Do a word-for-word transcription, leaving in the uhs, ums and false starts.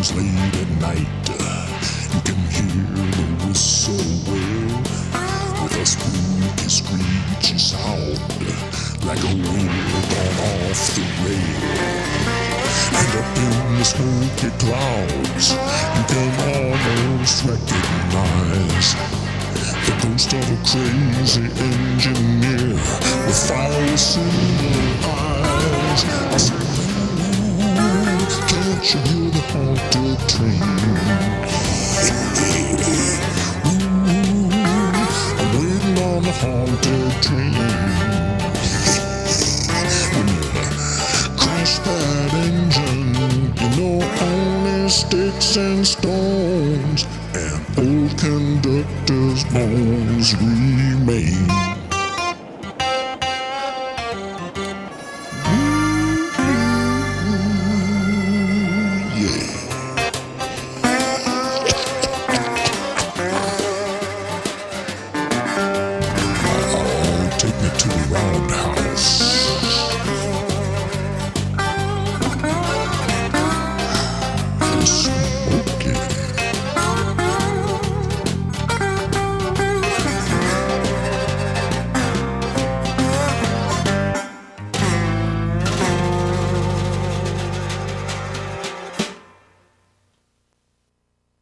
times late at night, you can hear the whistle wail with a spooky screechy sound, like a wheel gone off the rail. And up in the smoky clouds, you can almost recognize the ghost of a crazy engineer with fires in the eyes. I said, ooh, can't you hear the haunted train? Ooh, I'm waiting on the haunted train. When you crash that engine, you know only sticks and stones and old conductor's bones remain.